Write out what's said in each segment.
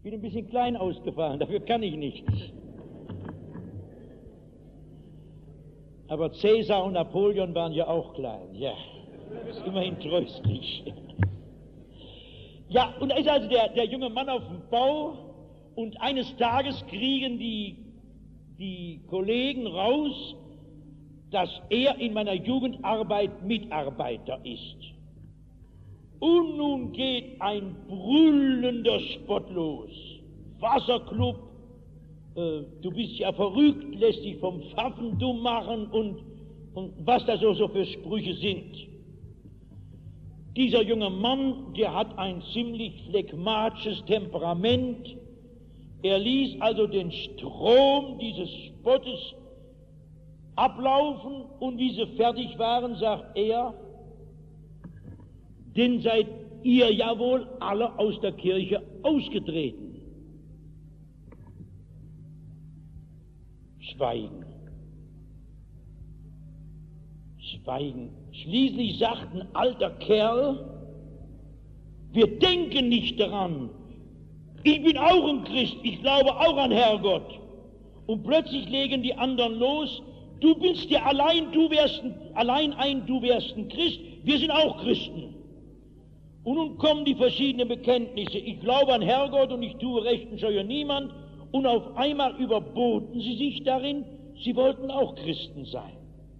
Bin ein bisschen klein ausgefallen, dafür kann ich nichts. Aber Cäsar und Napoleon waren ja auch klein, ja. Das ist immerhin tröstlich. Ja, und da ist also der junge Mann auf dem Bau und eines Tages kriegen die Kollegen raus, dass er in meiner Jugendarbeit Mitarbeiter ist. Und nun geht ein brüllender Spott los. Wasserclub, du bist ja verrückt, lässt dich vom Pfaffen dumm machen und was da so für Sprüche sind. Dieser junge Mann, der hat ein ziemlich phlegmatisches Temperament. Er ließ also den Strom dieses Spottes ablaufen und wie sie fertig waren, sagt er, denn seid ihr ja wohl alle aus der Kirche ausgetreten. Schweigen. Schweigen. Schließlich sagt ein alter Kerl, wir denken nicht daran. Ich bin auch ein Christ, ich glaube auch an Herrgott. Und plötzlich legen die anderen los, du bist ja allein, du wärst ein Christ, wir sind auch Christen. Und nun kommen die verschiedenen Bekenntnisse, ich glaube an Herrgott und ich tue Recht und scheue niemand. Und auf einmal überboten sie sich darin, sie wollten auch Christen sein.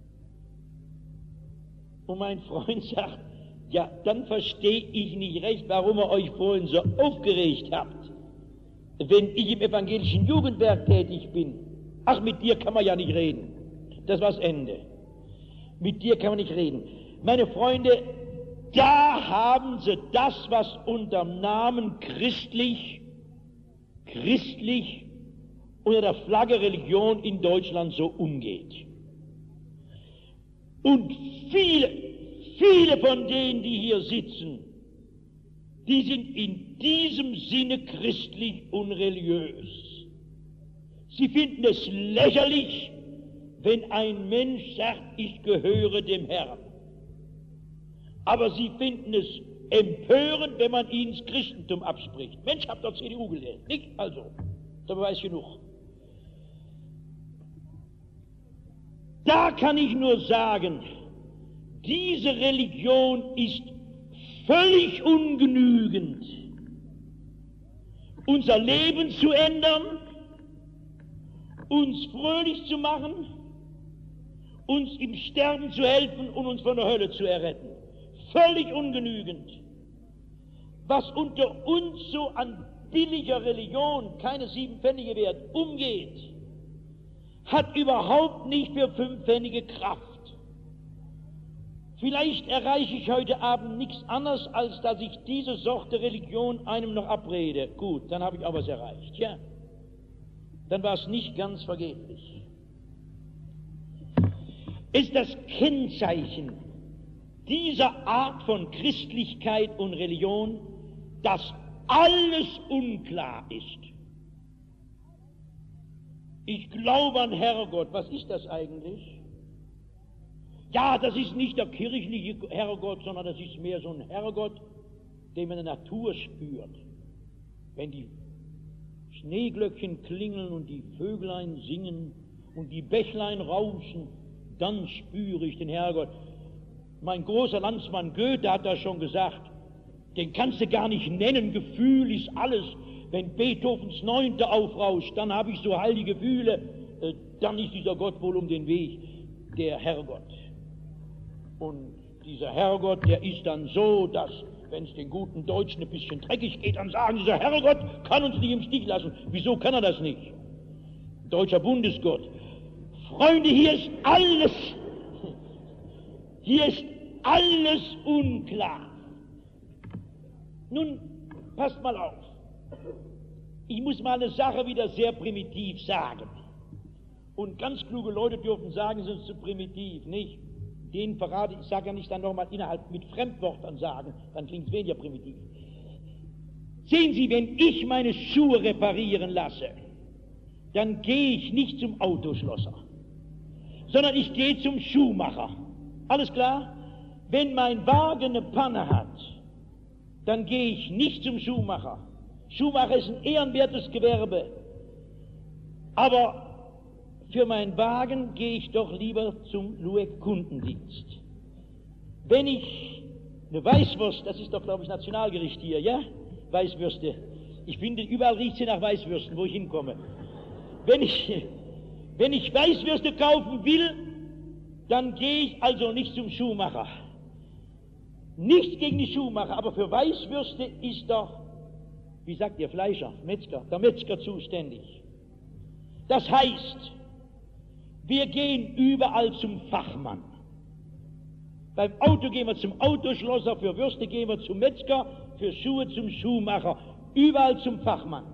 Und mein Freund sagt, ja, dann verstehe ich nicht recht, warum ihr euch vorhin so aufgeregt habt, wenn ich im evangelischen Jugendwerk tätig bin. Ach, mit dir kann man ja nicht reden. Das war's Ende. Mit dir kann man nicht reden. Meine Freunde, da haben sie das, was unterm Namen christlich unter der Flagge Religion in Deutschland so umgeht. Und viele von denen, die hier sitzen, die sind in diesem Sinne christlich und religiös. Sie finden es lächerlich, wenn ein Mensch sagt, ich gehöre dem Herrn. Aber sie finden es empörend, wenn man ihnen das Christentum abspricht. Mensch, habt ihr CDU gewählt, nicht? Also, da weiß genug. Da kann ich nur sagen, diese Religion ist völlig ungenügend, unser Leben zu ändern, uns fröhlich zu machen, uns im Sterben zu helfen und uns von der Hölle zu erretten. Völlig ungenügend. Was unter uns so an billiger Religion, keine 7 Pfennige wert, umgeht, hat überhaupt nicht für 5 Pfennige Kraft. Vielleicht erreiche ich heute Abend nichts anderes, als dass ich diese Sorte Religion einem noch abrede. Gut, dann habe ich auch was erreicht, ja. Dann war es nicht ganz vergeblich. Ist das Kennzeichen dieser Art von Christlichkeit und Religion, dass alles unklar ist. Ich glaube an Herrgott. Was ist das eigentlich? Ja, das ist nicht der kirchliche Herrgott, sondern das ist mehr so ein Herrgott, den man in der Natur spürt. Wenn die Schneeglöckchen klingeln und die Vöglein singen und die Bächlein rauschen, dann spüre ich den Herrgott. Mein großer Landsmann Goethe hat das schon gesagt, den kannst du gar nicht nennen, Gefühl ist alles. Wenn Beethovens 9. aufrauscht, dann habe ich so heilige Gefühle, dann ist dieser Gott wohl um den Weg, der Herrgott. Und dieser Herrgott, der ist dann so, dass, wenn es den guten Deutschen ein bisschen dreckig geht, dann sagen, dieser Herrgott kann uns nicht im Stich lassen. Wieso kann er das nicht? Deutscher Bundesgott. Freunde, hier ist alles unklar. Nun, passt mal auf. Ich muss mal eine Sache wieder sehr primitiv sagen. Und ganz kluge Leute dürfen sagen, sie sind zu primitiv, nicht? Den verrate ich, sage ja nicht dann nochmal innerhalb mit Fremdwörtern sagen, dann klingt es weniger primitiv. Sehen Sie, wenn ich meine Schuhe reparieren lasse, dann gehe ich nicht zum Autoschlosser, sondern ich gehe zum Schuhmacher. Alles klar? Wenn mein Wagen eine Panne hat, dann gehe ich nicht zum Schuhmacher, Schuhmacher ist ein ehrenwertes Gewerbe. Aber für meinen Wagen gehe ich doch lieber zum Lueck-Kundendienst. Wenn ich eine Weißwurst, das ist doch, glaube ich, Nationalgericht hier, ja? Weißwürste. Ich finde, überall riecht sie nach Weißwürsten, wo ich hinkomme. Wenn ich Weißwürste kaufen will, dann gehe ich also nicht zum Schuhmacher. Nichts gegen die Schuhmacher, aber für Weißwürste ist doch, wie sagt ihr, Fleischer, Metzger, der Metzger zuständig. Das heißt, wir gehen überall zum Fachmann. Beim Auto gehen wir zum Autoschlosser, für Würste gehen wir zum Metzger, für Schuhe zum Schuhmacher, überall zum Fachmann.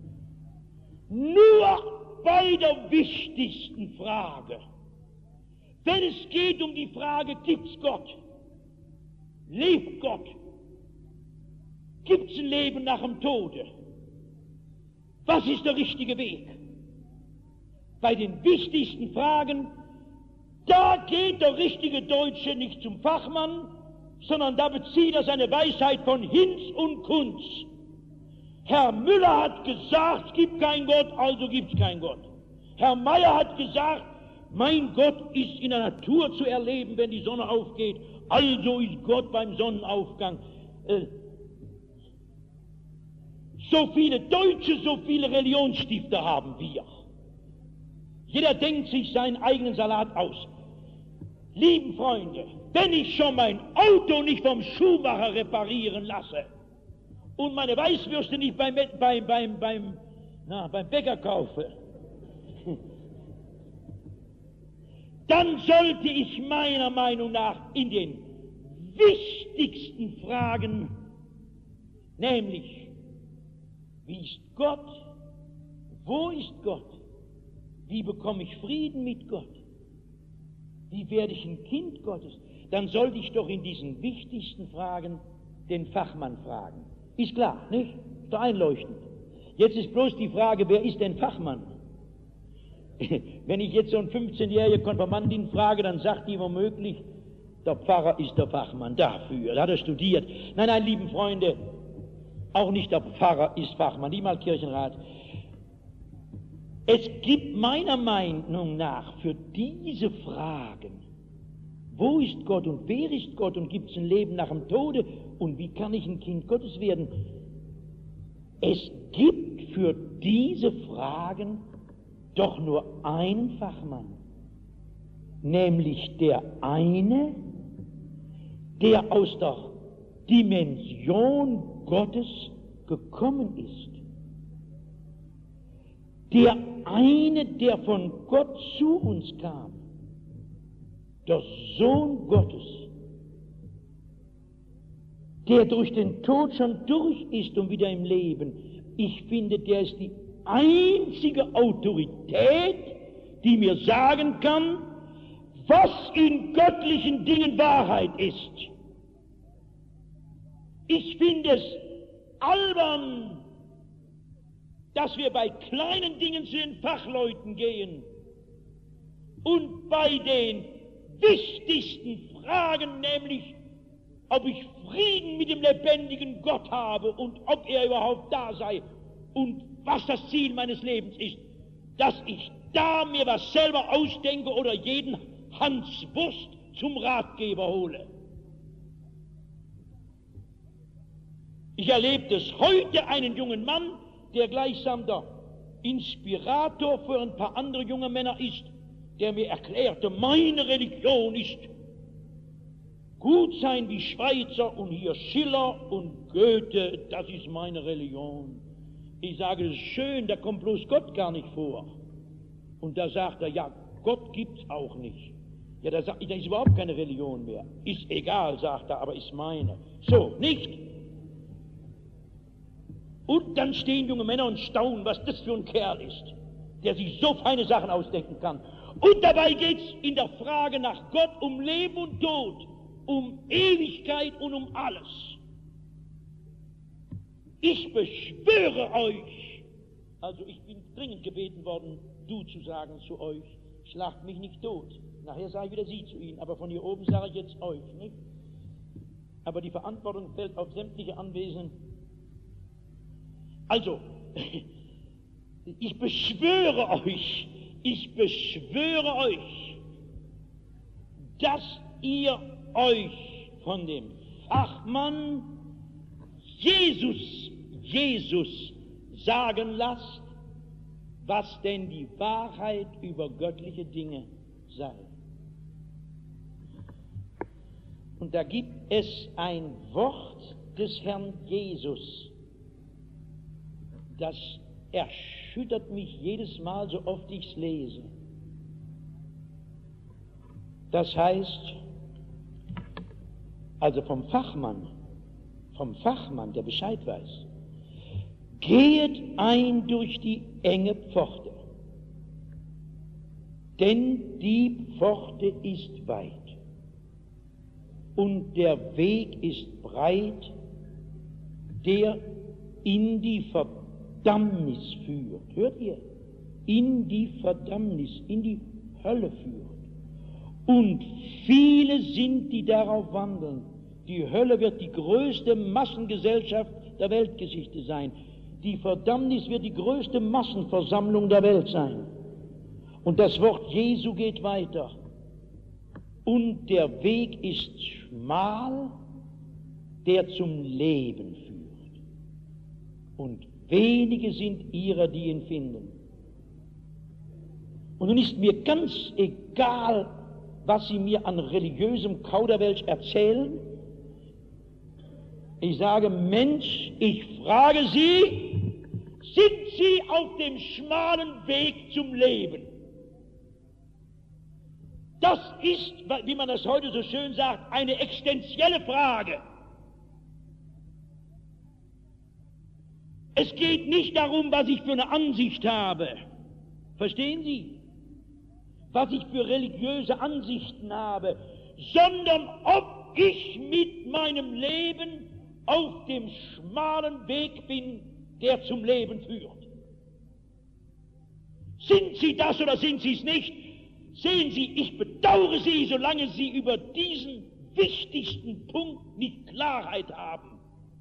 Nur bei der wichtigsten Frage, wenn es geht um die Frage, gibt's Gott? Lebt Gott? Gibt's ein Leben nach dem Tode? Was ist der richtige Weg? Bei den wichtigsten Fragen, da geht der richtige Deutsche nicht zum Fachmann, sondern da bezieht er seine Weisheit von Hinz und Kunz. Herr Müller hat gesagt, es gibt keinen Gott, also gibt es keinen Gott. Herr Meier hat gesagt, mein Gott ist in der Natur zu erleben, wenn die Sonne aufgeht, also ist Gott beim Sonnenaufgang. So viele Deutsche, so viele Religionsstifter haben wir. Jeder denkt sich seinen eigenen Salat aus. Lieben Freunde, wenn ich schon mein Auto nicht vom Schuhmacher reparieren lasse und meine Weißwürste nicht beim Bäcker kaufe, dann sollte ich meiner Meinung nach in den wichtigsten Fragen, nämlich, wie ist Gott? Wo ist Gott? Wie bekomme ich Frieden mit Gott? Wie werde ich ein Kind Gottes? Dann sollte ich doch in diesen wichtigsten Fragen den Fachmann fragen. Ist klar, nicht? Ist doch einleuchtend. Jetzt ist bloß die Frage, wer ist denn Fachmann? Wenn ich jetzt so einen 15-jährige Konfirmandin frage, dann sagt die womöglich, der Pfarrer ist der Fachmann dafür, da hat er studiert. Nein, nein, lieben Freunde, auch nicht der Pfarrer ist Fachmann, nicht mal Kirchenrat. Es gibt meiner Meinung nach für diese Fragen, wo ist Gott und wer ist Gott und gibt es ein Leben nach dem Tode und wie kann ich ein Kind Gottes werden? Es gibt für diese Fragen doch nur einen Fachmann, nämlich der eine, der aus der Dimension Gottes gekommen ist. Der eine, der von Gott zu uns kam, der Sohn Gottes, der durch den Tod schon durch ist und wieder im Leben. Ich finde, der ist die einzige Autorität, die mir sagen kann, was in göttlichen Dingen Wahrheit ist. Ich finde es albern, dass wir bei kleinen Dingen zu den Fachleuten gehen und bei den wichtigsten Fragen, nämlich ob ich Frieden mit dem lebendigen Gott habe und ob er überhaupt da sei und was das Ziel meines Lebens ist, dass ich da mir was selber ausdenke oder jeden Hans Wurst zum Ratgeber hole. Ich erlebte es heute einen jungen Mann, der gleichsam der Inspirator für ein paar andere junge Männer ist, der mir erklärte, meine Religion ist gut sein wie Schweizer und hier Schiller und Goethe, das ist meine Religion. Ich sage, das ist schön, da kommt bloß Gott gar nicht vor. Und da sagt er, ja, Gott gibt's auch nicht. Ja, da sagt ich, da ist überhaupt keine Religion mehr. Ist egal, sagt er, aber ist meine. So, nicht? Und dann stehen junge Männer und staunen, was das für ein Kerl ist, der sich so feine Sachen ausdenken kann. Und dabei geht's in der Frage nach Gott um Leben und Tod, um Ewigkeit und um alles. Ich beschwöre euch, also ich bin dringend gebeten worden, du zu sagen zu euch, schlagt mich nicht tot. Nachher sage ich wieder sie zu ihnen, aber von hier oben sage ich jetzt euch, nicht? Aber die Verantwortung fällt auf sämtliche Anwesenden. Also, ich beschwöre euch, dass ihr euch von dem Fachmann Jesus sagen lasst, was denn die Wahrheit über göttliche Dinge sei. Und da gibt es ein Wort des Herrn Jesus, das erschüttert mich jedes Mal, so oft ich es lese. Das heißt, also vom Fachmann, der Bescheid weiß, gehet ein durch die enge Pforte, denn die Pforte ist weit und der Weg ist breit, der in die Verdammnis führt. Hört ihr? In die Verdammnis, in die Hölle führt. Und viele sind, die darauf wandeln. Die Hölle wird die größte Massengesellschaft der Weltgeschichte sein. Die Verdammnis wird die größte Massenversammlung der Welt sein. Und das Wort Jesu geht weiter. Und der Weg ist schmal, der zum Leben führt. Und wenige sind ihrer, die ihn finden. Und nun ist mir ganz egal, was sie mir an religiösem Kauderwelsch erzählen. Ich sage, Mensch, ich frage Sie, sind Sie auf dem schmalen Weg zum Leben? Das ist, wie man das heute so schön sagt, eine existenzielle Frage. Es geht nicht darum, was ich für eine Ansicht habe. Verstehen Sie? Was ich für religiöse Ansichten habe, sondern ob ich mit meinem Leben auf dem schmalen Weg bin, der zum Leben führt. Sind Sie das oder sind Sie es nicht? Sehen Sie, ich bedauere Sie, solange Sie über diesen wichtigsten Punkt nicht Klarheit haben.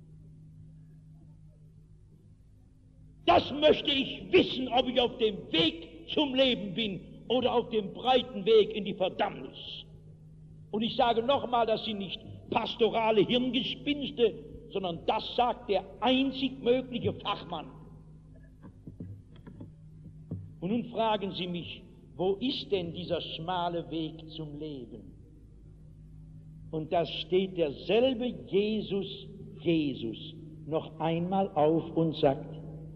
Das möchte ich wissen, ob ich auf dem Weg zum Leben bin oder auf dem breiten Weg in die Verdammnis. Und ich sage nochmal, das sind nicht pastorale Hirngespinste, sondern das sagt der einzig mögliche Fachmann. Und nun fragen Sie mich, wo ist denn dieser schmale Weg zum Leben? Und da steht derselbe Jesus noch einmal auf und sagt,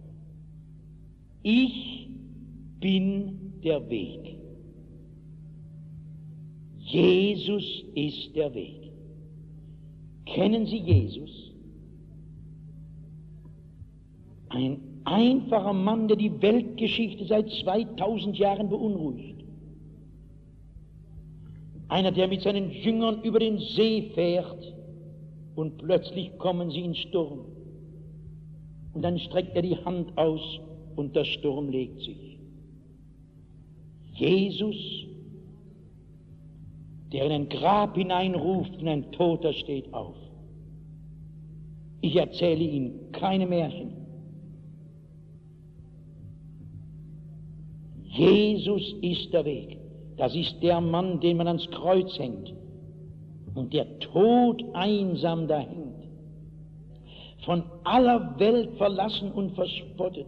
ich bin der Weg. Jesus ist der Weg. Kennen Sie Jesus? Ein einfacher Mann, der die Weltgeschichte seit 2000 Jahren beunruhigt. Einer, der mit seinen Jüngern über den See fährt und plötzlich kommen sie in Sturm. Und dann streckt er die Hand aus und der Sturm legt sich. Jesus, der in ein Grab hineinruft und ein Toter steht auf. Ich erzähle Ihnen keine Märchen. Jesus ist der Weg. Das ist der Mann, den man ans Kreuz hängt und der Tod einsam da hängt, von aller Welt verlassen und verspottet.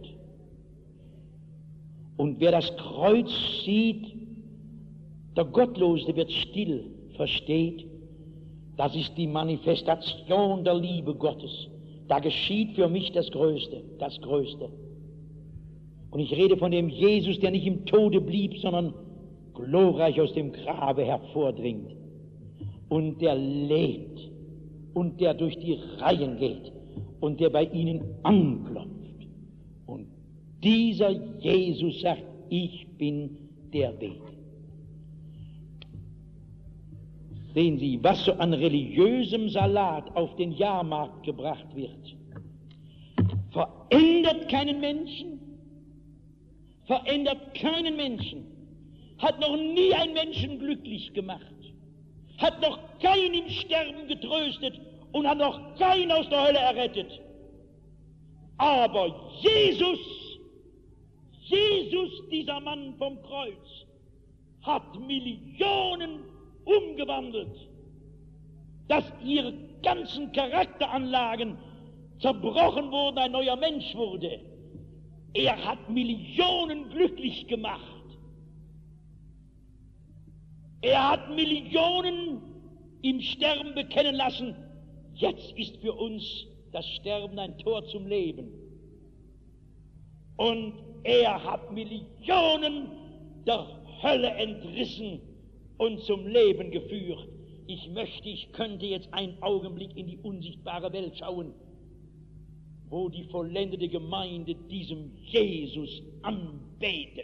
Und wer das Kreuz sieht, der Gottlose wird still, versteht, das ist die Manifestation der Liebe Gottes. Da geschieht für mich das Größte, das Größte. Und ich rede von dem Jesus, der nicht im Tode blieb, sondern glorreich aus dem Grabe hervordringt. Und der lebt und der durch die Reihen geht und der bei ihnen anklopft. Und dieser Jesus sagt, ich bin der Weg. Sehen Sie, was so an religiösem Salat auf den Jahrmarkt gebracht wird, verändert keinen Menschen, verändert keinen Menschen, hat noch nie einen Menschen glücklich gemacht, hat noch keinen im Sterben getröstet und hat noch keinen aus der Hölle errettet. Aber Jesus, dieser Mann vom Kreuz, hat Millionen umgewandelt, dass ihre ganzen Charakteranlagen zerbrochen wurden, ein neuer Mensch wurde. Er hat Millionen glücklich gemacht. Er hat Millionen im Sterben bekennen lassen. Jetzt ist für uns das Sterben ein Tor zum Leben. Und er hat Millionen der Hölle entrissen und zum Leben geführt. Ich könnte jetzt einen Augenblick in die unsichtbare Welt schauen, wo die vollendete Gemeinde diesem Jesus anbetet.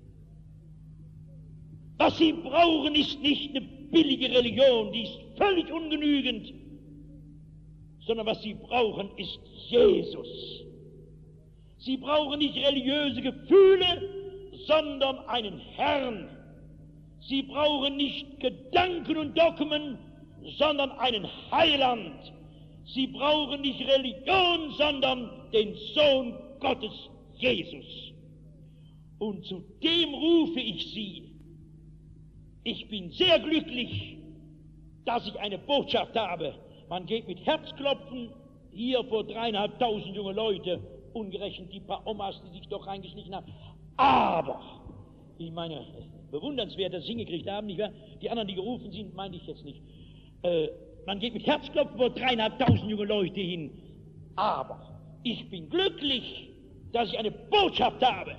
Was sie brauchen, ist nicht eine billige Religion, die ist völlig ungenügend, sondern was sie brauchen, ist Jesus. Sie brauchen nicht religiöse Gefühle, sondern einen Herrn. Sie brauchen nicht Gedanken und Dogmen, sondern einen Heiland. Sie brauchen nicht Religion, sondern den Sohn Gottes, Jesus. Und zu dem rufe ich Sie. Ich bin sehr glücklich, dass ich eine Botschaft habe. Man geht mit Herzklopfen hier vor 3.500 junge Leute, ungerechnet die paar Omas, die sich doch reingeschlichen haben. Aber, ich meine, bewundernswert, dass sie hingekriegt haben, nicht wahr? Die anderen, die gerufen sind, meinte ich jetzt nicht. Man geht mit Herzklopfen vor 3.500 junge Leute hin. Aber ich bin glücklich, dass ich eine Botschaft habe,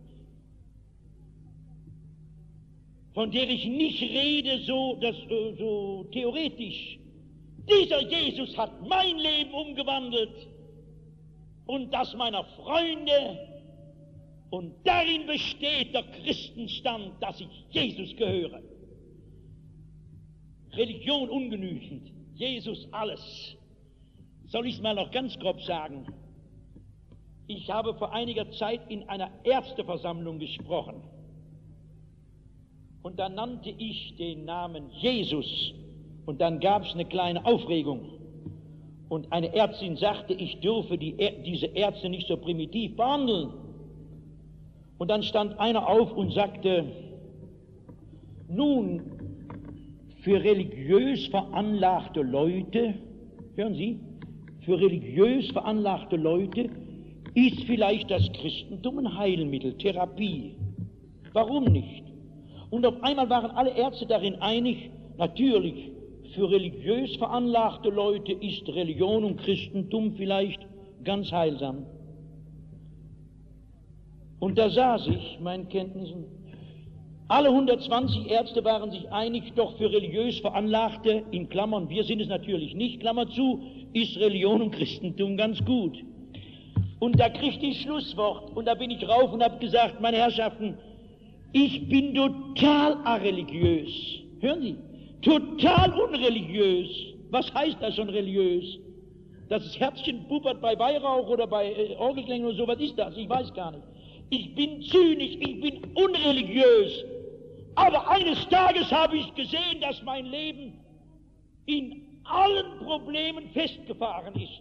von der ich nicht rede so theoretisch. Dieser Jesus hat mein Leben umgewandelt und das meiner Freunde, und darin besteht der Christenstand, dass ich Jesus gehöre. Religion ungenügend, Jesus alles. Soll ich es mal noch ganz grob sagen? Ich habe vor einiger Zeit in einer Ärzteversammlung gesprochen. Und da nannte ich den Namen Jesus. Und dann gab es eine kleine Aufregung. Und eine Ärztin sagte, ich dürfe diese Ärzte nicht so primitiv behandeln. Und dann stand einer auf und sagte, nun, für religiös veranlagte Leute, hören Sie, für religiös veranlagte Leute ist vielleicht das Christentum ein Heilmittel, Therapie. Warum nicht? Und auf einmal waren alle Ärzte darin einig, natürlich, für religiös veranlagte Leute ist Religion und Christentum vielleicht ganz heilsam. Und da saß ich, meinen Kenntnissen, alle 120 Ärzte waren sich einig, doch für religiös Veranlagte, in Klammern, wir sind es natürlich nicht, Klammer zu, ist Religion und Christentum ganz gut. Und da kriegte ich Schlusswort, und da bin ich rauf und habe gesagt, meine Herrschaften, ich bin total areligiös. Hören Sie, total unreligiös. Was heißt das schon religiös? Dass das Herzchen puppert bei Weihrauch oder bei Orgelklängen oder so, was ist das? Ich weiß gar nicht. Ich bin zynisch, ich bin unreligiös. Aber eines Tages habe ich gesehen, dass mein Leben in allen Problemen festgefahren ist.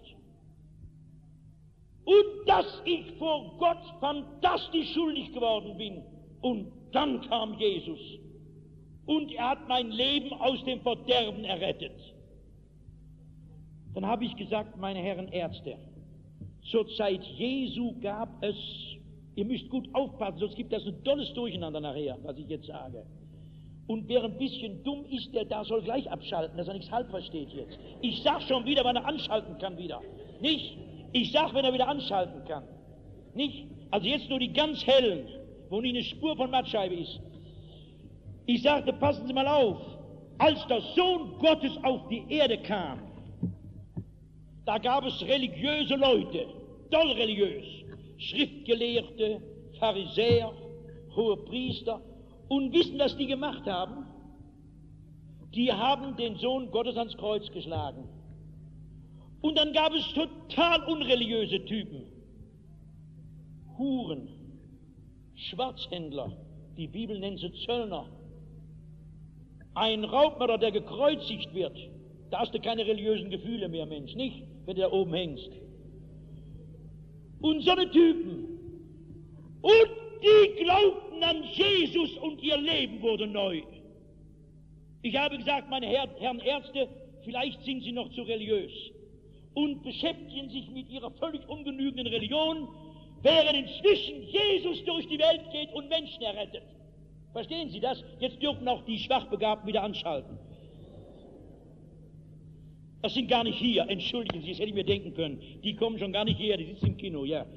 Und dass ich vor Gott fantastisch schuldig geworden bin. Und dann kam Jesus. Und er hat mein Leben aus dem Verderben errettet. Dann habe ich gesagt, meine Herren Ärzte, zur Zeit Jesu gab es, ihr müsst gut aufpassen, sonst gibt das ein tolles Durcheinander nachher, was ich jetzt sage. Und wer ein bisschen dumm ist, der da soll gleich abschalten, dass er nichts halb versteht jetzt. Ich sag schon wieder, wann er anschalten kann wieder. Nicht? Ich sag, wenn er wieder anschalten kann. Nicht? Also jetzt nur die ganz hellen, wo nie eine Spur von Mattscheibe ist. Ich sagte, passen Sie mal auf, als der Sohn Gottes auf die Erde kam, da gab es religiöse Leute, doll religiös, Schriftgelehrte, Pharisäer, Hohepriester, und wissen, was die gemacht haben? Die haben den Sohn Gottes ans Kreuz geschlagen. Und dann gab es total unreligiöse Typen, Huren, Schwarzhändler, die Bibel nennt sie Zöllner, ein Raubmörder, der gekreuzigt wird. Da hast du keine religiösen Gefühle mehr, Mensch, nicht, wenn du da oben hängst. und so eine Typen. Und die glaubten an Jesus und ihr Leben wurde neu. Ich habe gesagt, meine Herren Ärzte, vielleicht sind sie noch zu religiös und beschäftigen sich mit ihrer völlig ungenügenden Religion, während inzwischen Jesus durch die Welt geht und Menschen errettet. Verstehen Sie das? Jetzt dürfen auch die Schwachbegabten wieder anschalten. Das sind gar nicht hier, entschuldigen Sie, das hätte ich mir denken können. Die kommen schon gar nicht hierher, die sitzen im Kino, ja.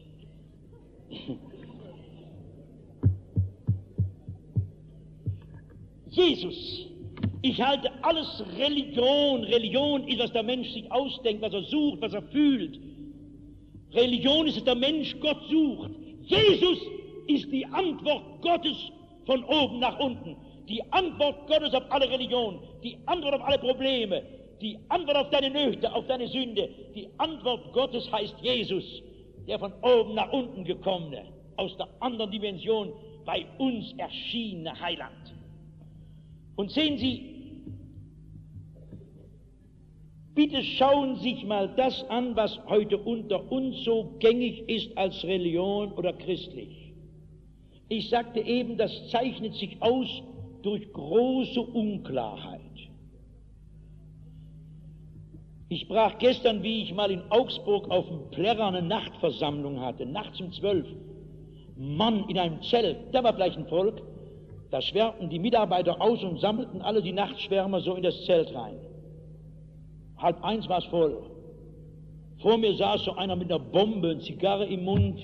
Jesus, ich halte alles Religion. Religion ist, was der Mensch sich ausdenkt, was er sucht, was er fühlt. Religion ist, dass der Mensch Gott sucht. Jesus ist die Antwort Gottes von oben nach unten. Die Antwort Gottes auf alle Religionen, die Antwort auf alle Probleme, die Antwort auf deine Nöte, auf deine Sünde. Die Antwort Gottes heißt Jesus, der von oben nach unten gekommene, aus der anderen Dimension bei uns erschienene Heiland. Und sehen Sie, bitte schauen Sie sich mal das an, was heute unter uns so gängig ist als Religion oder christlich. Ich sagte eben, das zeichnet sich aus durch große Unklarheit. Ich sprach gestern, wie ich mal in Augsburg auf dem Plärrer eine Nachtversammlung hatte, nachts um 12. Mann, in einem Zelt, da war vielleicht ein Volk, da schwärmten die Mitarbeiter aus und sammelten alle die Nachtschwärmer so in das Zelt rein. 12:30 war es voll. Vor mir saß so einer mit einer Bombe, eine Zigarre im Mund.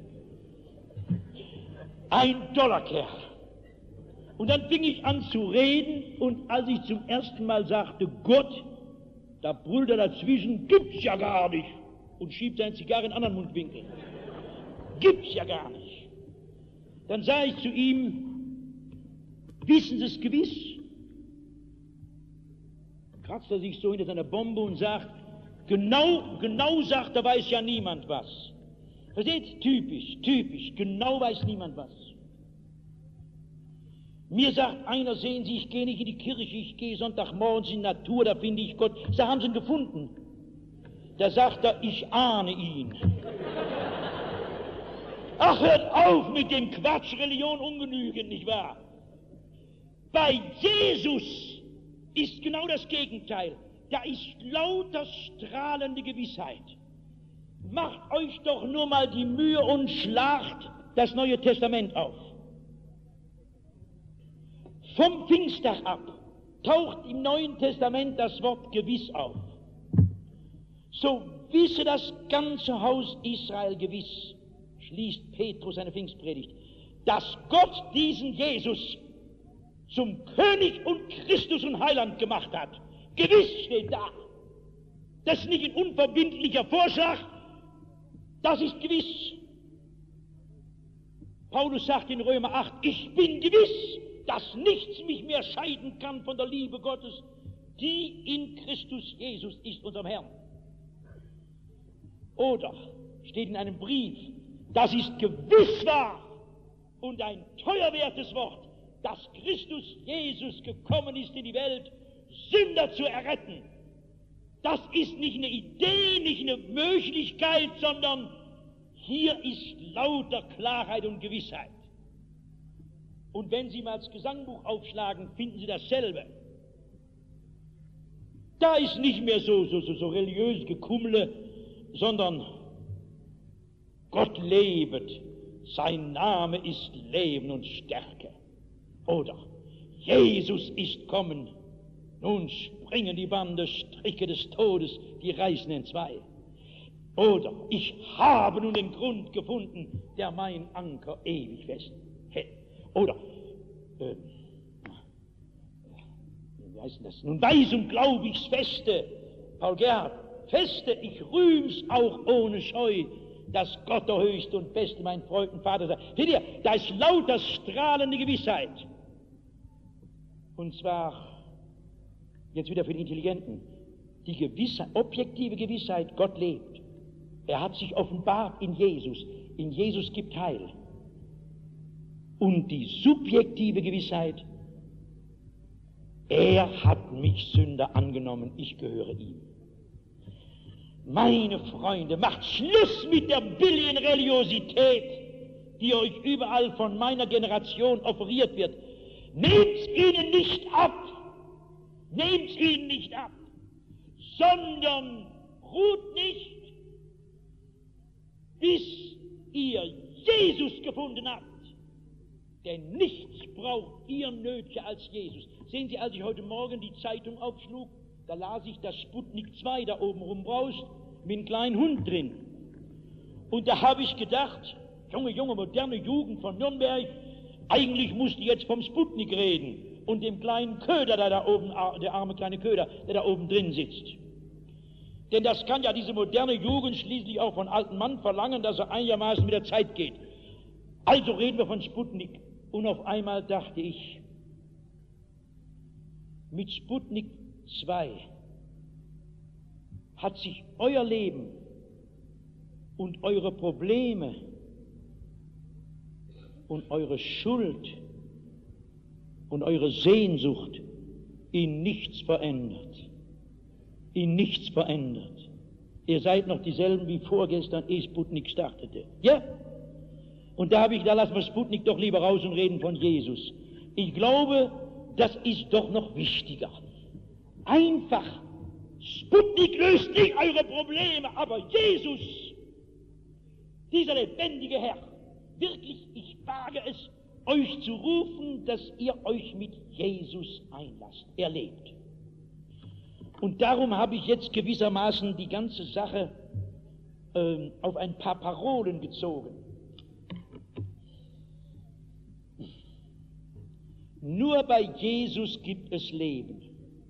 $1-Kerl. Und dann fing ich an zu reden, und als ich zum ersten Mal sagte, Gott, da brüllt er dazwischen, gibt's ja gar nicht, und schiebt seine Zigarre in den anderen Mundwinkel. Gibt's ja gar nicht. Dann sah ich zu ihm, wissen Sie es gewiss? Kratzt er sich so hinter seiner Bombe und sagt, genau sagt, da weiß ja niemand was. Versteht? Typisch, genau weiß niemand was. Mir sagt einer, sehen Sie, ich gehe nicht in die Kirche, ich gehe Sonntagmorgens in die Natur, da finde ich Gott. Da haben Sie ihn gefunden. Da sagt er, ich ahne ihn. Ach, hört auf mit dem Quatsch, Religion ungenügend, nicht wahr? Bei Jesus ist genau das Gegenteil. Da ist lauter strahlende Gewissheit. Macht euch doch nur mal die Mühe und schlagt das Neue Testament auf. Vom Pfingsttag ab taucht im Neuen Testament das Wort gewiss auf. So wisse das ganze Haus Israel gewiss, schließt Petrus seine Pfingstpredigt, dass Gott diesen Jesus zum König und Christus und Heiland gemacht hat. Gewiss steht da. Das ist nicht ein unverbindlicher Vorschlag, das ist gewiss. Paulus sagt in Römer 8, ich bin gewiss, dass nichts mich mehr scheiden kann von der Liebe Gottes, die in Christus Jesus ist, unserem Herrn. Oder steht in einem Brief, das ist gewiss wahr und ein teuerwertes Wort, dass Christus Jesus gekommen ist in die Welt, Sünder zu erretten. Das ist nicht eine Idee, nicht eine Möglichkeit, sondern hier ist lauter Klarheit und Gewissheit. Und wenn Sie mal das Gesangbuch aufschlagen, finden Sie dasselbe. Da ist nicht mehr so religiös Gekummle, sondern Gott lebet, sein Name ist Leben und Stärke. Oder Jesus ist kommen, nun springen die Bande, Stricke des Todes, die reißen entzwei. Oder ich habe nun den Grund gefunden, der mein Anker ewig fest hält. Oder, wie heißt denn das? Nun weiß und glaub ich's feste, Paul Gerhard, feste, ich rühm's auch ohne Scheu, dass Gott der Höchste und Beste mein Freund und Vater sei. Seht ihr, da ist lauter strahlende Gewissheit. Und zwar, jetzt wieder für die Intelligenten, die Gewissheit, objektive Gewissheit, Gott lebt. Er hat sich offenbart in Jesus gibt Heil. Und die subjektive Gewissheit, er hat mich Sünder angenommen, ich gehöre ihm. Meine Freunde, macht Schluss mit der billigen Religiosität, die euch überall von meiner Generation offeriert wird. Nehmt's ihnen nicht ab, sondern ruht nicht, bis ihr Jesus gefunden habt. Denn nichts braucht ihr nötiger als Jesus. Sehen Sie, als ich heute Morgen die Zeitung aufschlug, da las ich, dass Sputnik 2 da oben rumbraust, mit einem kleinen Hund drin. Und da habe ich gedacht, junge, moderne Jugend von Nürnberg, eigentlich musst du jetzt vom Sputnik reden und dem kleinen Köder, der da oben, der arme kleine Köder, der da oben drin sitzt. Denn das kann ja diese moderne Jugend schließlich auch von alten Mann verlangen, dass er einigermaßen mit der Zeit geht. Also reden wir von Sputnik. Und auf einmal dachte ich, mit Sputnik 2 hat sich euer Leben und eure Probleme und eure Schuld und eure Sehnsucht in nichts verändert. In nichts verändert. Ihr seid noch dieselben wie vorgestern, ehe Sputnik startete. Ja? Und da lassen wir Sputnik doch lieber raus und reden von Jesus. Ich glaube, das ist doch noch wichtiger. Einfach, Sputnik löst nicht eure Probleme, aber Jesus, dieser lebendige Herr, wirklich, ich wage es, euch zu rufen, dass ihr euch mit Jesus einlasst. Er lebt. Und darum habe ich jetzt gewissermaßen die ganze Sache auf ein paar Parolen gezogen. Nur bei Jesus gibt es Leben.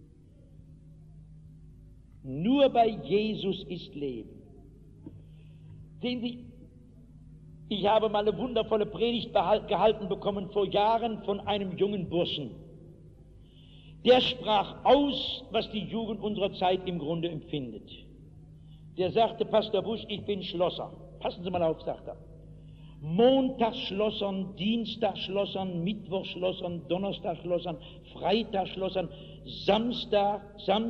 Nur bei Jesus ist Leben. Sehen Sie, ich habe mal eine wundervolle Predigt gehalten bekommen vor Jahren von einem jungen Burschen. Der sprach aus, was die Jugend unserer Zeit im Grunde empfindet. Der sagte, Pastor Busch, ich bin Schlosser. Passen Sie mal auf, sagt er. Montagsschlossern, Dienstagsschlossern, Mittwochschlossern, Donnerstagsschlossern, Freitagsschlossern, Samstag,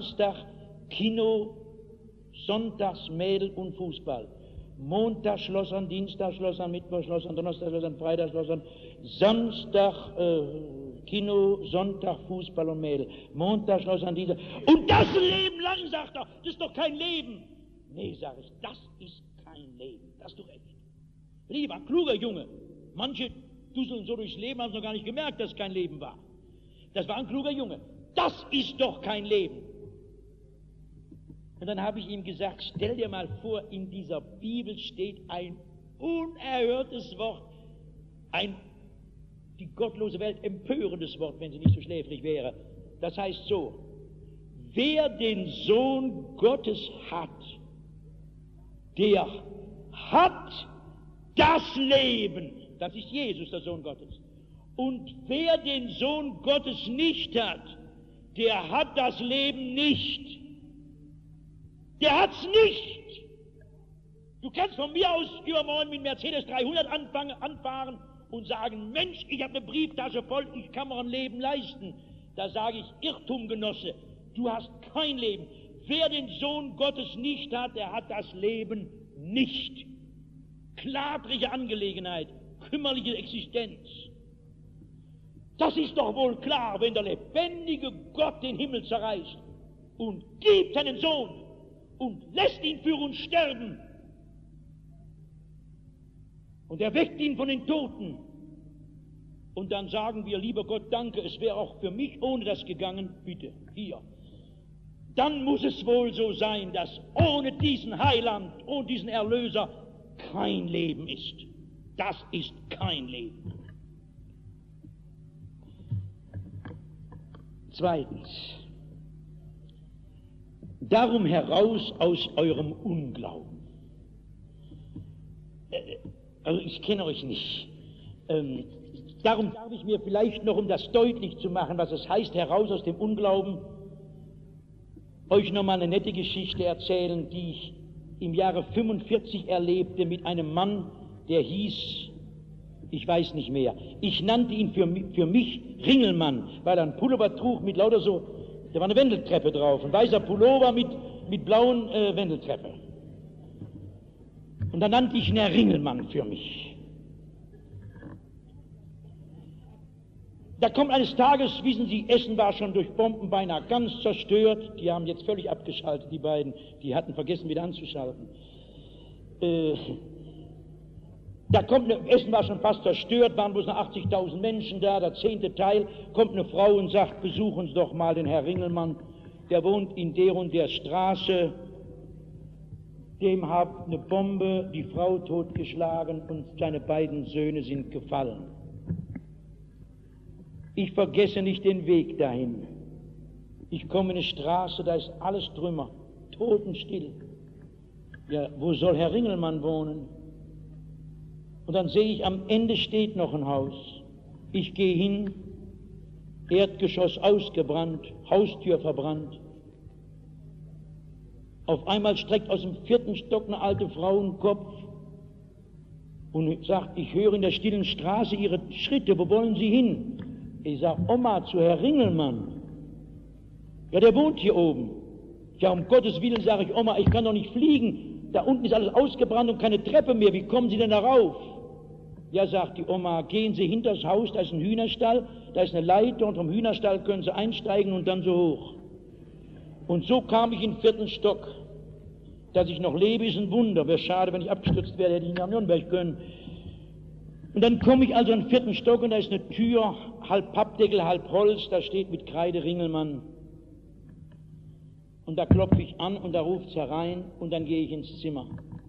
Kino, Sonntagsmädel und Fußball. Montagsschlossern, Dienstagsschlossern, Mittwochschlossern, Donnerstagsschlossern, Freitagsschlossern, Samstag, Kino, Sonntag, Fußball und Mädel. Montagsschlossern, Dienstag. Und das Leben lang, sagt er, das ist doch kein Leben. Nee, sag ich, das ist kein Leben. Das hast du recht. Lieber, kluger Junge. Manche dusseln so durchs Leben, haben noch gar nicht gemerkt, dass es kein Leben war. Das war ein kluger Junge. Das ist doch kein Leben. Und dann habe ich ihm gesagt, stell dir mal vor, in dieser Bibel steht ein unerhörtes Wort, ein die gottlose Welt empörendes Wort, wenn sie nicht so schläfrig wäre. Das heißt so, wer den Sohn Gottes hat, der hat das Leben. Das ist Jesus, der Sohn Gottes. Und wer den Sohn Gottes nicht hat, der hat das Leben nicht. Der hat's nicht. Du kannst von mir aus übermorgen mit Mercedes 300 anfahren und sagen, Mensch, ich habe eine Brieftasche voll, ich kann mir ein Leben leisten. Da sage ich, Irrtum, Genosse, du hast kein Leben. Wer den Sohn Gottes nicht hat, der hat das Leben nicht. Klabrige Angelegenheit, kümmerliche Existenz. Das ist doch wohl klar, wenn der lebendige Gott den Himmel zerreißt und gibt seinen Sohn und lässt ihn für uns sterben und erweckt ihn von den Toten. Und dann sagen wir, lieber Gott, danke, es wäre auch für mich ohne das gegangen, bitte, hier. Dann muss es wohl so sein, dass ohne diesen Heiland, ohne diesen Erlöser kein Leben ist. Das ist kein Leben. Zweitens, darum heraus aus eurem Unglauben. Also ich kenne euch nicht. Darum darf ich mir vielleicht noch, um das deutlich zu machen, was es heißt, heraus aus dem Unglauben, euch noch mal eine nette Geschichte erzählen, die ich im Jahre 45 erlebte mit einem Mann, der hieß, ich weiß nicht mehr, ich nannte ihn für mich Ringelmann, weil er einen Pullover trug mit lauter so, da war eine Wendeltreppe drauf, ein weißer Pullover mit blauen Wendeltreppe. Und dann nannte ich ihn Herr Ringelmann für mich. Da kommt eines Tages, wissen Sie, Essen war schon durch Bomben beinahe ganz zerstört. Die haben jetzt völlig abgeschaltet, die beiden. Die hatten vergessen, wieder anzuschalten. Essen war schon fast zerstört, waren bloß noch 80.000 Menschen da, der 10. Teil. Kommt eine Frau und sagt, besuchen Sie doch mal den Herr Ringelmann. Der wohnt in der und der Straße. Dem hat eine Bombe die Frau totgeschlagen und seine beiden Söhne sind gefallen. Ich vergesse nicht den Weg dahin. Ich komme in eine Straße, da ist alles Trümmer, totenstill. Ja, wo soll Herr Ringelmann wohnen? Und dann sehe ich, am Ende steht noch ein Haus. Ich gehe hin, Erdgeschoss ausgebrannt, Haustür verbrannt. Auf einmal streckt aus dem 4. Stock eine alte Frau einen Kopf und sagt, ich höre in der stillen Straße Ihre Schritte, wo wollen Sie hin? Ich sage, Oma, zu Herr Ringelmann. Ja, der wohnt hier oben. Ja, um Gottes Willen, sage ich, Oma, ich kann doch nicht fliegen. Da unten ist alles ausgebrannt und keine Treppe mehr. Wie kommen Sie denn da rauf? Ja, sagt die Oma, gehen Sie hinter das Haus, da ist ein Hühnerstall, da ist eine Leiter und vom Hühnerstall können Sie einsteigen und dann so hoch. Und so kam ich in den 4. Stock. Dass ich noch lebe, ist ein Wunder. Wäre schade, wenn ich abgestürzt wäre, hätte ich nach Nürnberg können. Und dann komme ich also in den 4. Stock und da ist eine Tür, halb Pappdeckel, halb Holz, da steht mit Kreide Ringelmann. Und da klopfe ich an und da ruft es herein und dann gehe ich ins Zimmer.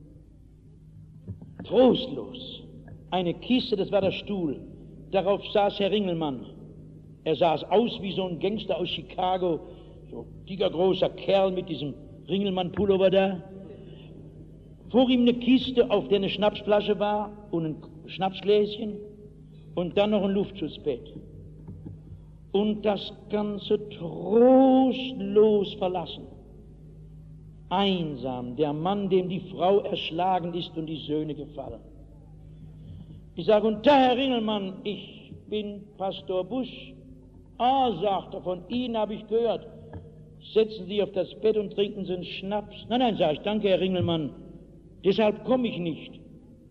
Trostlos. Eine Kiste, das war der Stuhl. Darauf saß Herr Ringelmann. Er saß aus wie so ein Gangster aus Chicago, so ein dicker, großer Kerl mit diesem Ringelmann-Pullover da. Vor ihm eine Kiste, auf der eine Schnapsflasche war und ein Schnapsgläschen und dann noch ein Luftschutzbett. Und das Ganze trostlos verlassen. Einsam, der Mann, dem die Frau erschlagen ist und die Söhne gefallen. Ich sage, und da, Herr Ringelmann, ich bin Pastor Busch. Ah, sagt er, von Ihnen habe ich gehört. Setzen Sie auf das Bett und trinken Sie einen Schnaps. Nein, nein, sage ich, danke, Herr Ringelmann. Deshalb komme ich nicht.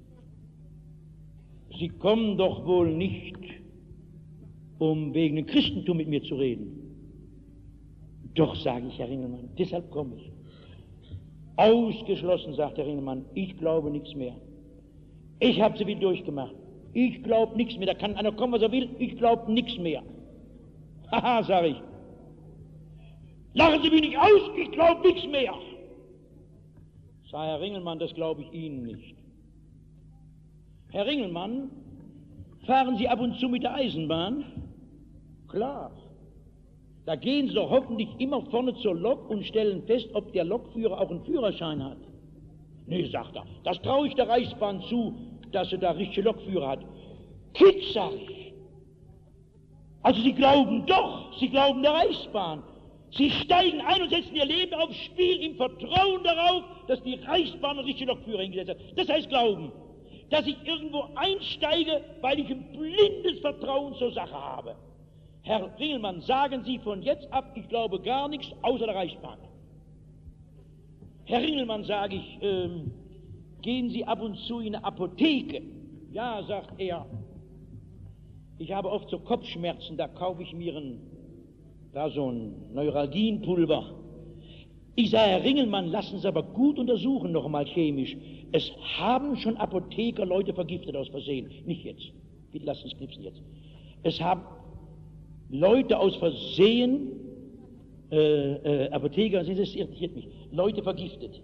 Sie kommen doch wohl nicht, um wegen dem Christentum mit mir zu reden. Doch, sage ich, Herr Ringelmann, deshalb komme ich. Ausgeschlossen, sagt Herr Ringelmann, ich glaube nichts mehr. Ich habe so viel durchgemacht. Ich glaube nichts mehr. Da kann einer kommen, was er will. Ich glaube nichts mehr. Haha, sage ich. Lachen Sie mich nicht aus, ich glaube nichts mehr. Sag Herr Ringelmann, das glaube ich Ihnen nicht. Herr Ringelmann, fahren Sie ab und zu mit der Eisenbahn? Klar. Da gehen Sie doch hoffentlich immer vorne zur Lok und stellen fest, ob der Lokführer auch einen Führerschein hat. Nee, sagt er, das traue ich der Reichsbahn zu, dass sie da richtige Lokführer hat. Kitsch, sag ich. Also Sie glauben doch, Sie glauben der Reichsbahn. Sie steigen ein und setzen Ihr Leben aufs Spiel im Vertrauen darauf, dass die Reichsbahn einen richtigen Lokführer hingesetzt hat. Das heißt Glauben. Dass ich irgendwo einsteige, weil ich ein blindes Vertrauen zur Sache habe. Herr Ringelmann, sagen Sie von jetzt ab, ich glaube gar nichts außer der Reichsbahn. Herr Ringelmann, sage ich, gehen Sie ab und zu in eine Apotheke? Ja, sagt er. Ich habe oft so Kopfschmerzen, da kaufe ich mir so ein Neuralgienpulver. Ich sage, Herr Ringelmann, lassen Sie aber gut untersuchen, noch einmal chemisch. Es haben schon Apotheker Leute vergiftet aus Versehen. Nicht jetzt. Bitte lassen Sie es knipsen jetzt. Es haben Leute aus Versehen, Apotheker, das irritiert mich, Leute vergiftet.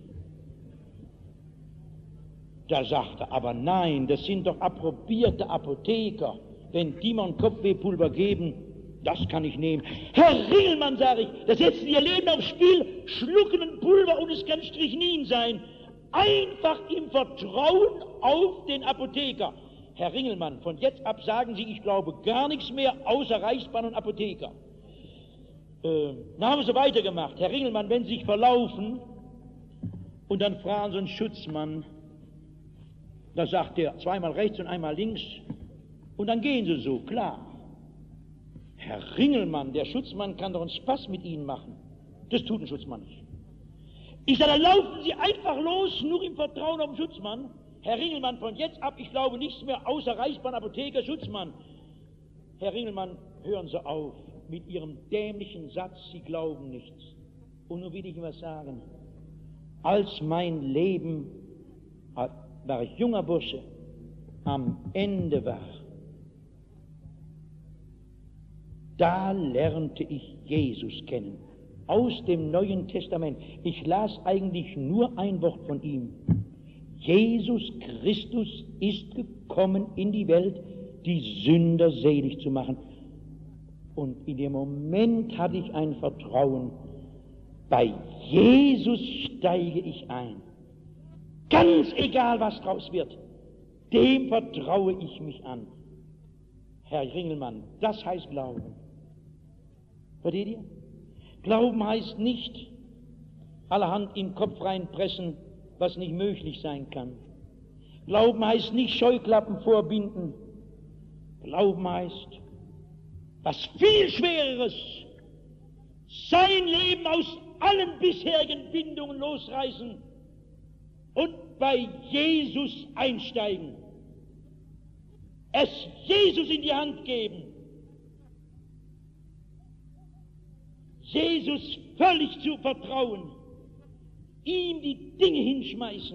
Da sagt er, aber nein, das sind doch approbierte Apotheker. Wenn die mir ein Kopfwehpulver geben, das kann ich nehmen. Herr Ringelmann, sage ich, da setzen Ihr Leben aufs Spiel, schlucken ein Pulver und es kann Strychnin sein. Einfach im Vertrauen auf den Apotheker. Herr Ringelmann, von jetzt ab sagen Sie, ich glaube gar nichts mehr, außer Reichsbahn und Apotheker. Dann haben Sie weitergemacht. Herr Ringelmann, wenn Sie sich verlaufen und dann fragen Sie einen Schutzmann, da sagt er zweimal rechts und einmal links und dann gehen Sie so, klar. Herr Ringelmann, der Schutzmann kann doch einen Spaß mit Ihnen machen. Das tut ein Schutzmann nicht. Ich sage, laufen Sie einfach los, nur im Vertrauen auf den Schutzmann. Herr Ringelmann, von jetzt ab, ich glaube nichts mehr außer Reichsbahn, Apotheker, Schutzmann. Herr Ringelmann, hören Sie auf mit Ihrem dämlichen Satz, Sie glauben nichts. Und nun will ich Ihnen was sagen. Als mein Leben, war ich junger Bursche, am Ende war, da lernte ich Jesus kennen. Aus dem Neuen Testament. Ich las eigentlich nur ein Wort von ihm. Jesus Christus ist gekommen in die Welt, die Sünder selig zu machen. Und in dem Moment hatte ich ein Vertrauen. Bei Jesus steige ich ein. Ganz egal, was draus wird, dem vertraue ich mich an. Herr Ringelmann, das heißt Glauben. Versteht ihr? Glauben heißt nicht allerhand in den Kopf reinpressen, was nicht möglich sein kann. Glauben heißt nicht Scheuklappen vorbinden. Glauben heißt was viel Schwereres, sein Leben aus allen bisherigen Bindungen losreißen und bei Jesus einsteigen. Es Jesus in die Hand geben. Jesus völlig zu vertrauen, ihm die Dinge hinschmeißen.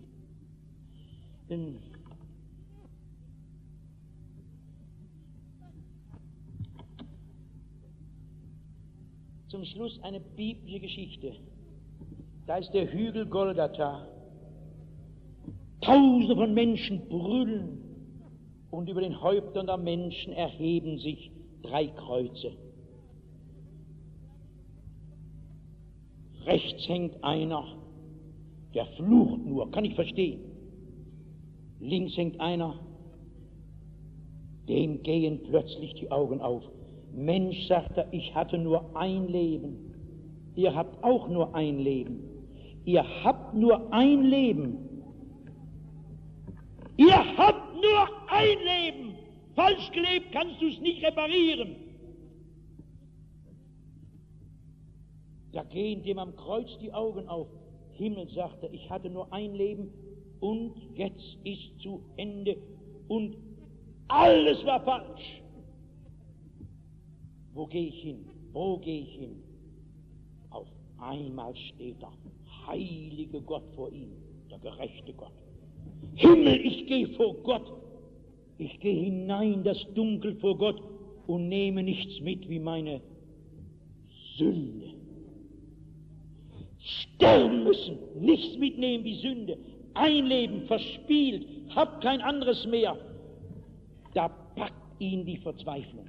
Zum Schluss eine biblische Geschichte. Da ist der Hügel Golgatha. Tausende von Menschen brüllen und über den Häuptern der Menschen erheben sich 3 Kreuze. Rechts hängt einer, der flucht nur, kann ich verstehen. Links hängt einer, dem gehen plötzlich die Augen auf. Mensch, sagt er, ich hatte nur ein Leben. Ihr habt auch nur ein Leben. Ihr habt nur ein Leben. Ihr habt nur ein Leben. Falsch gelebt kannst du es nicht reparieren. Da gehen dem am Kreuz die Augen auf. Himmel, sagt er, ich hatte nur ein Leben und jetzt ist zu Ende und alles war falsch. Wo gehe ich hin? Wo gehe ich hin? Auf einmal steht der heilige Gott vor ihm, der gerechte Gott. Himmel, ich gehe vor Gott. Ich gehe hinein, das Dunkel vor Gott und nehme nichts mit wie meine Sünde. Sterben müssen, nichts mitnehmen wie Sünde. Ein Leben verspielt, hab kein anderes mehr. Da packt ihn die Verzweiflung.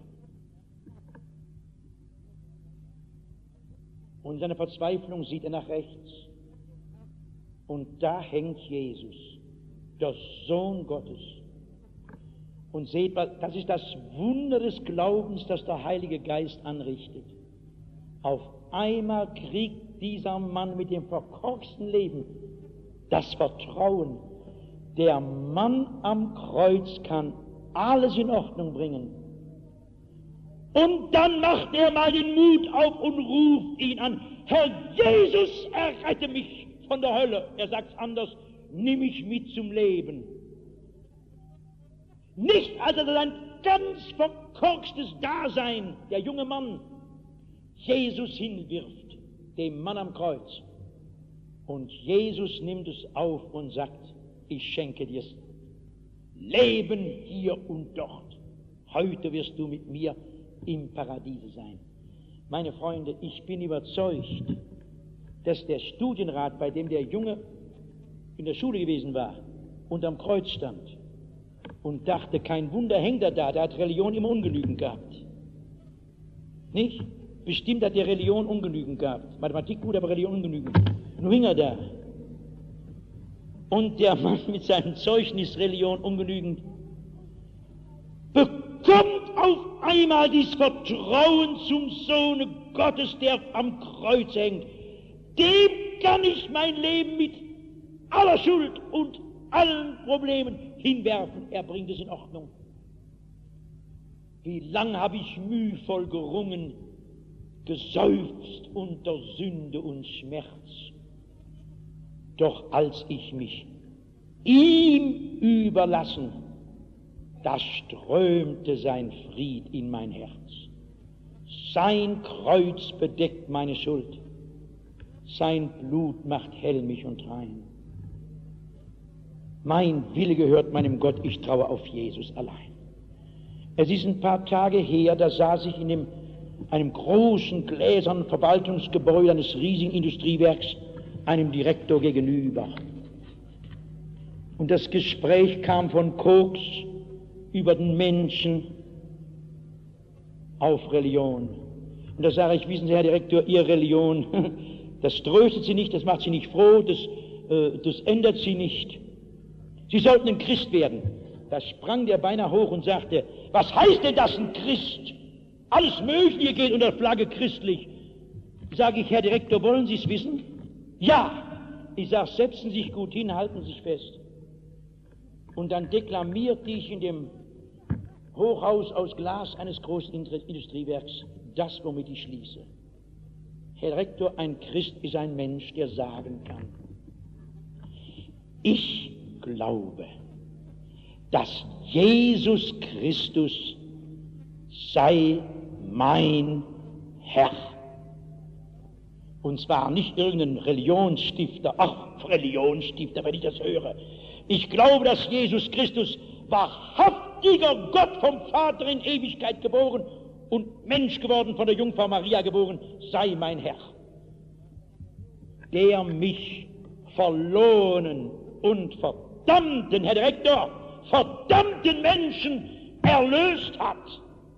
Und in seiner Verzweiflung sieht er nach rechts. Und da hängt Jesus, der Sohn Gottes. Und seht, das ist das Wunder des Glaubens, das der Heilige Geist anrichtet. Auf einmal kriegt dieser Mann mit dem verkorksten Leben das Vertrauen. Der Mann am Kreuz kann alles in Ordnung bringen. Und dann macht er mal den Mut auf und ruft ihn an. Herr Jesus, errette mich von der Hölle. Er sagt es anders, nimm mich mit zum Leben. Nicht, als er sein ganz verkorkstes Dasein, der junge Mann, Jesus hinwirft, dem Mann am Kreuz. Und Jesus nimmt es auf und sagt, ich schenke dir's Leben hier und dort. Heute wirst du mit mir im Paradiese sein. Meine Freunde, ich bin überzeugt, dass der Studienrat, bei dem der Junge in der Schule gewesen war und am Kreuz stand und dachte, kein Wunder hängt er da, der hat Religion immer ungenügend gehabt. Nicht? Bestimmt hat die Religion ungenügend gehabt. Mathematik gut, aber Religion ungenügend. Nun hing er da. Und der Mann mit seinem Zeugnis Religion ungenügend bekommt auf einmal dieses Vertrauen zum Sohne Gottes, der am Kreuz hängt. Dem kann ich mein Leben mit aller Schuld und allen Problemen hinwerfen. Er bringt es in Ordnung. Wie lang habe ich mühevoll gerungen, geseufzt unter Sünde und Schmerz. Doch als ich mich ihm überlassen, da strömte sein Fried in mein Herz. Sein Kreuz bedeckt meine Schuld. Sein Blut macht hell mich und rein. Mein Wille gehört meinem Gott, ich traue auf Jesus allein. Es ist ein paar Tage her, da saß ich in einem großen gläsernen Verwaltungsgebäude eines riesigen Industriewerks einem Direktor gegenüber. Und das Gespräch kam von Koks über den Menschen auf Religion. Und da sage ich, wissen Sie, Herr Direktor, Ihre Religion, das tröstet Sie nicht, das macht Sie nicht froh, das ändert Sie nicht. Sie sollten ein Christ werden. Da sprang der beinahe hoch und sagte, was heißt denn das, ein Christ? Alles Mögliche geht unter Flagge christlich. Sage ich, Herr Direktor, wollen Sie es wissen? Ja. Ich sage, setzen Sie sich gut hin, halten Sie sich fest. Und dann deklamierte ich in dem Hochhaus aus Glas eines großen Industriewerks das, womit ich schließe. Herr Direktor, ein Christ ist ein Mensch, der sagen kann, ich glaube, dass Jesus Christus sei mein Herr. Und zwar nicht irgendein Religionsstifter, ach, Religionsstifter, wenn ich das höre. Ich glaube, dass Jesus Christus wahrhaftiger Gott vom Vater in Ewigkeit geboren und Mensch geworden, von der Jungfrau Maria geboren, sei mein Herr. Der mich verlorenen und verdammten, Herr Direktor, verdammten Menschen erlöst hat,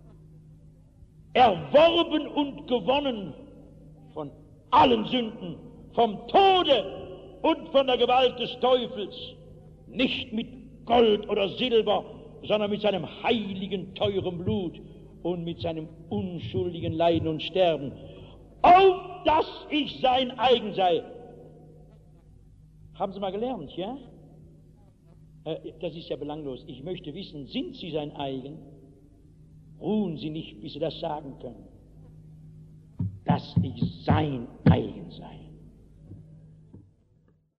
erworben und gewonnen von allen Sünden, vom Tode und von der Gewalt des Teufels, nicht mit Gold oder Silber, sondern mit seinem heiligen, teuren Blut und mit seinem unschuldigen Leiden und Sterben, auf dass ich sein eigen sei. Haben Sie mal gelernt, ja? Das ist ja belanglos. Ich möchte wissen, sind Sie sein eigen? Ruhen Sie nicht, bis Sie das sagen können. Dass ich sein eigen sei.